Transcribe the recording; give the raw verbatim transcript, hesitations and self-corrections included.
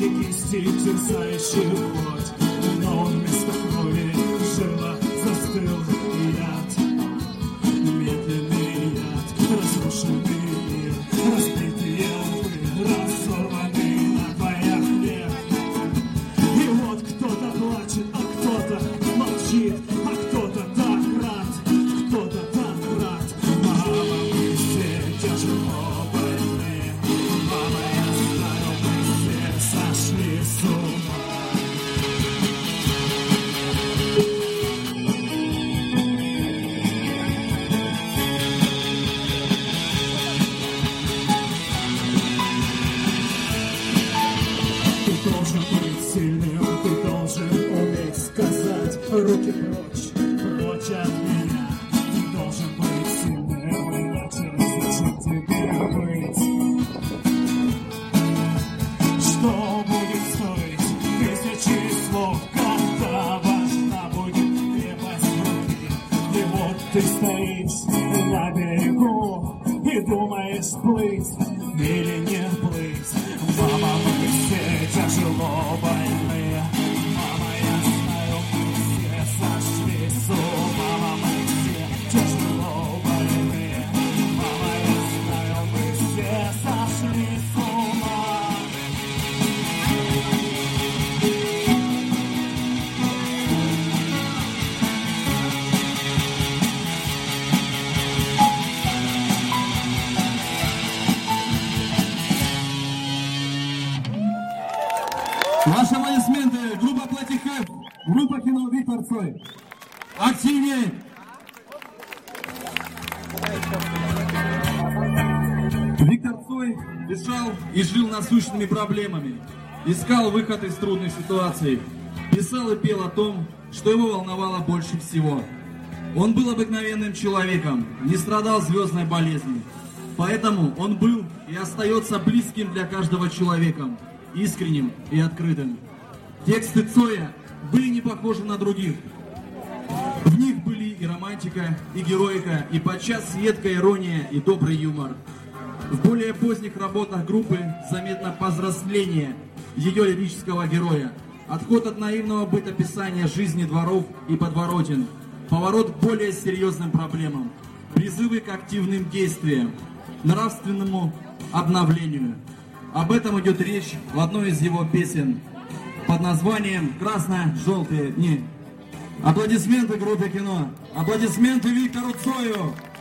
горячей кисти, терзающий плоть. Но вместо крови жила застыл яд. Медленный яд, разрушенный мир, разбитые лбы, разорванный на боях век. И вот кто-то плачет, а кто-то молчит, а кто-то так рад, кто-то так рад. Мама, мы все тяжело больны. Мама, я знаю, мы все сошли с ума. Ты должен быть сильным, ты должен уметь сказать: руки прочь, прочь от меня. Ты должен быть сильным, иначе зачем тебе быть? Что будет стоить тысячи слов, когда важна будет крепость груди? И вот ты стоишь на берегу и думаешь, плыть или не плыть. Мама, мы все тяжело больны. Мама, я знаю, мы все сошли с ума. Мама, мы все тяжело больны. Мама, я знаю, мы все сошли с ума. Ваши аплодисменты. Группа Платихев, группа кино Виктор Цой. Активнее! Виктор Цой дышал и жил насущными проблемами. Искал выход из трудной ситуации. Писал и пел о том, что его волновало больше всего. Он был обыкновенным человеком, не страдал звездной болезнью. Поэтому он был и остается близким для каждого человека, искренним и открытым. Тексты Цоя были не похожи на других. В них были и романтика, и героика, и подчас едкая ирония и добрый юмор. В более поздних работах группы заметно повзросление ее лирического героя, отход от наивного бытописания жизни дворов и подворотен, поворот к более серьезным проблемам, призывы к активным действиям, нравственному обновлению. Об этом идет речь в одной из его песен под названием «Красно-желтые дни». Аплодисменты группе кино. Аплодисменты Виктору Цою.